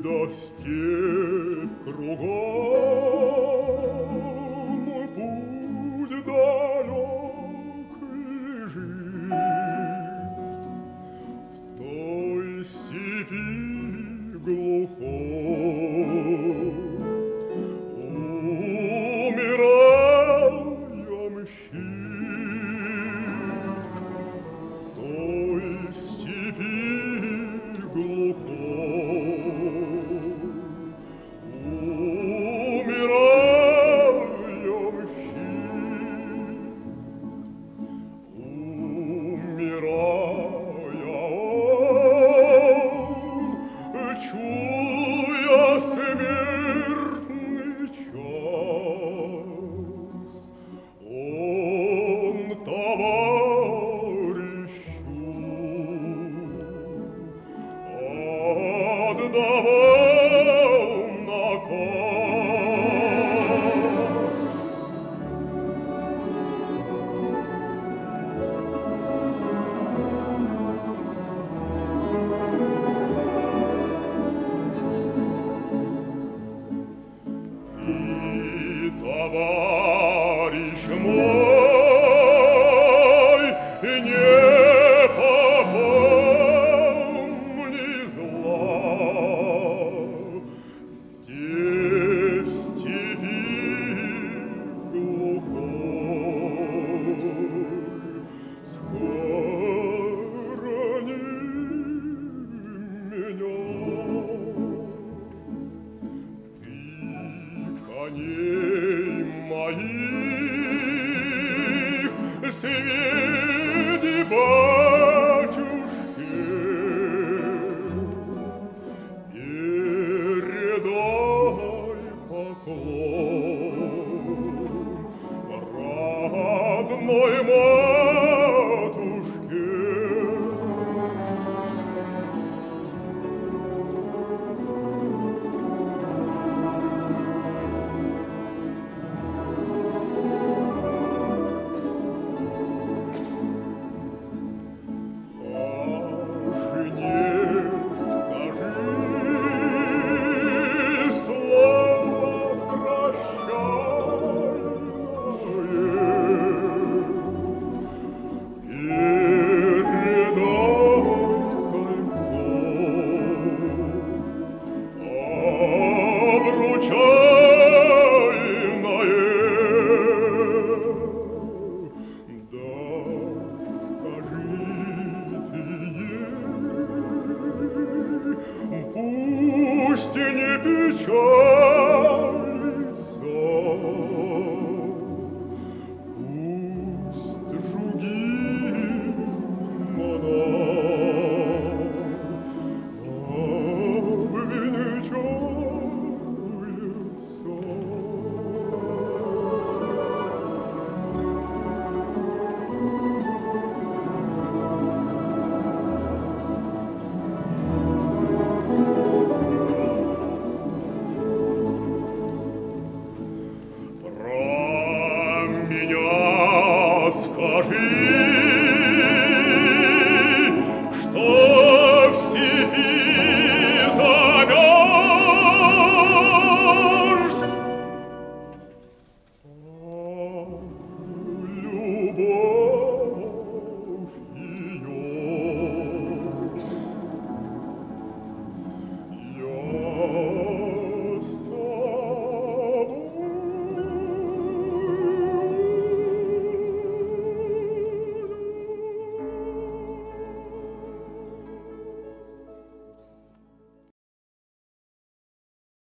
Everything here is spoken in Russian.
да степь кругом, мой путь далек лежит. В той степи глухой умирал я мщит. В той степи глухой умирал я мщит. Умирая он, чуя смертный час, он товарищу отдавал наказ. И товарищ мой не попомни зла. Здесь, в степи глухой, схорони меня. Ты коней моих сведи батюшке, передай поклон родной матушке. Пусть не печаль.